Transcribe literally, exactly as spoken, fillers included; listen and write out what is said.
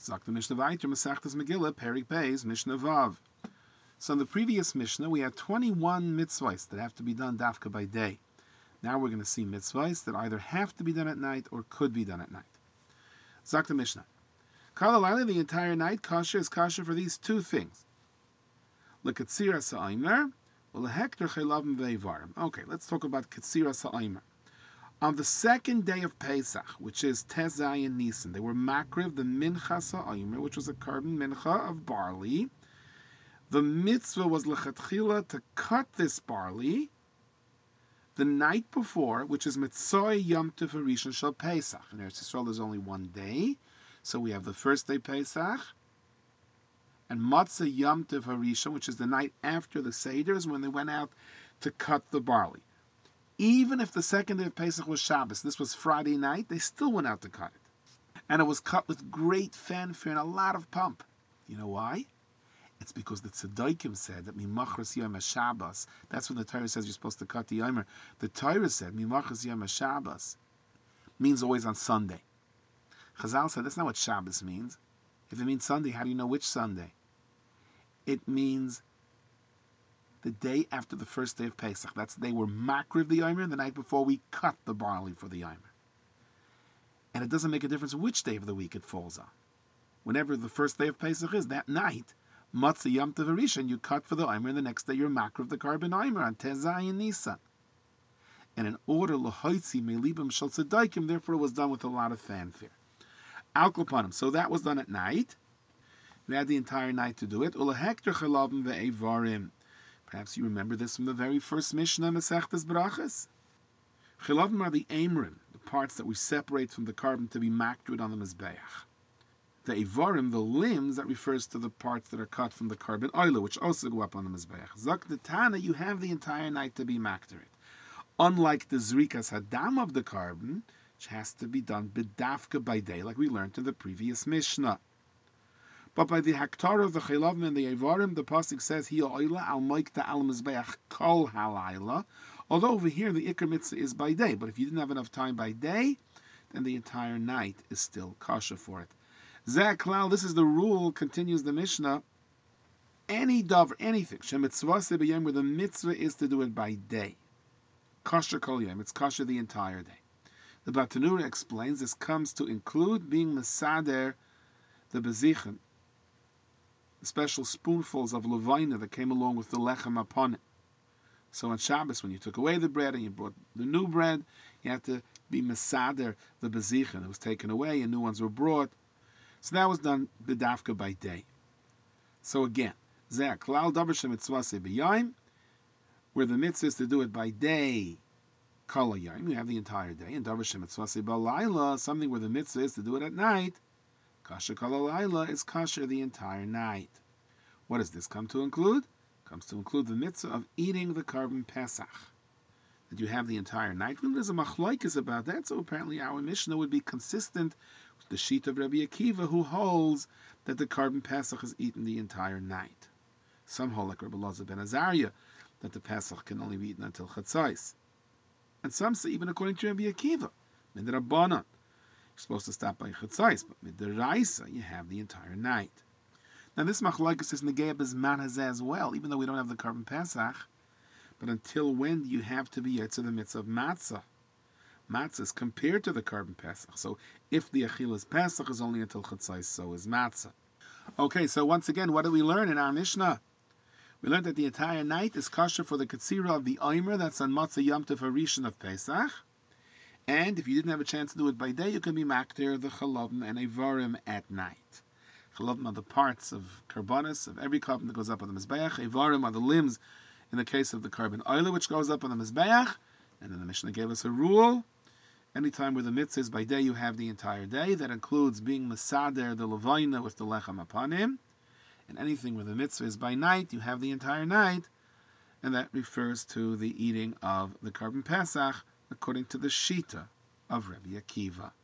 Zok the Mishnah Vayter, Masechtas Megillah, Perik Beis, Mishnah Vav. So in the previous Mishnah, we had twenty-one mitzvahs that have to be done dafka by day. Now we're going to see mitzvahs that either have to be done at night or could be done at night. Zok the Mishnah. Kala Laila, the entire night, kasher is kasher for these two things. L'katzira sa'aymer, u'lehekter chelavim ve'evarim. Okay, let's talk about katzira sa'aymer. On the second day of Pesach, which is Tez Zayin Nisan, they were makriv the mincha sa'aymer, which was a carbon mincha of barley. The mitzvah was lechatchila to cut this barley the night before, which is Mitzoy Yom Tov Rishon Shel Pesach. In Eretz Yisrael, there's only one day, so we have the first day Pesach, and Matzah Yom Tov Rishon, which is the night after the Seder, is when they went out to cut the barley. Even if the second day of Pesach was Shabbos, this was Friday night, they still went out to cut it. And it was cut with great fanfare and a lot of pomp. You know why? It's because the Tzaddikim said that Mimachras Yom HaShabbos, that's when the Torah says you're supposed to cut the Yomer. The Torah said Mimachras Yom HaShabbos means always on Sunday. Chazal said that's not what Shabbos means. If it means Sunday, how do you know which Sunday? It means the day after the first day of Pesach. That's they were makriv the Yomer the night before we cut the barley for the Yomer. And it doesn't make a difference which day of the week it falls on. Whenever the first day of Pesach is, that night, Matzah Yom Tov Rishon, you cut for the Omer, and the next day you're makriv the carbon Omer on Tez Zayin Nisan. And in order l'hoitzi me'libim shel tzaddikim, therefore it was done with a lot of fanfare. Al Kopanim, so that was done at night. We had the entire night to do it. Ulehekter chelavim ve'evarim. Perhaps you remember this from the very first Mishnah, Masechtas Brachas. Chelavim are the amrim, the parts that we separate from the carbon to be makrid on the Mizbeach. The Evarim, the limbs, that refers to the parts that are cut from the carbon oil, which also go up on the Mizbeach. Zok the Tana, you have the entire night to be makterit. Unlike the Zrikas Hadam of the carbon, which has to be done b'dafka by day, like we learned in the previous Mishnah. But by the Haktar of the Chelavim and the Evarim, the Pasuk says, Hi oila al moikta al Mizbeach kol halayla. Although over here the Iker Mitzvah is by day, but if you didn't have enough time by day, then the entire night is still kasha for it. Zaklal, this is the rule, continues the Mishnah. Any davar, anything, shemitzvah b'yom, where the mitzvah is to do it by day. Kasher kol yom, it's kasher the entire day. The Batanura explains this comes to include being mesader, the bezichen, the special spoonfuls of levina that came along with the lechem upon it. So on Shabbos, when you took away the bread and you brought the new bread, you had to be mesader, the bezichen. It was taken away and new ones were brought. So that was done b'dafka by day. So again, zeh klal davar shemitzvah b'yayim, where the mitzvah is to do it by day, kol hayayim, you have the entire day, and davar shemitzvah b'layla, something where the mitzvah is to do it at night, kasher kol halayla, is kasher the entire night. What does this come to include? It comes to include the mitzvah of eating the carbon pesach, that you have the entire night. Well, there's a machlokes about that, so apparently our Mishnah would be consistent with the sheet of Rabbi Akiva, who holds that the carbon pesach is eaten the entire night. Some hold, like Rabbi Elazar ben Azariah, that the pesach can only be eaten until chatzais. And some say, even according to Rabbi Akiva, midrabanan, you're supposed to stop by chatzais, but midaraisa, you have the entire night. Now this machlokes is negei b'zman hazeh as well, even though we don't have the carbon pesach. But until when do you have to be yetzer the mitzvah of matzah? Matzah is compared to the carbon pesach. So if the achilas pesach is only until chatzais, so is matzah. Okay, so once again, what did we learn in our Mishnah? We learned that the entire night is kasher for the katzira of the omer, that's on matzah yom tov harishon of Pesach. And if you didn't have a chance to do it by day, you can be makter the chalavim and evarim at night. Chalavim are the parts of karbanis, of every carbon that goes up on the mizbeach. Evarim are the limbs, in the case of the carbon oil, which goes up on the Mizbeach. And then the Mishnah gave us a rule. Anytime where the mitzvah is by day, you have the entire day. That includes being mesader, the levina, with the lechem upon him. And anything where the mitzvah is by night, you have the entire night. And that refers to the eating of the carbon pesach, according to the shita of Rabbi Akiva.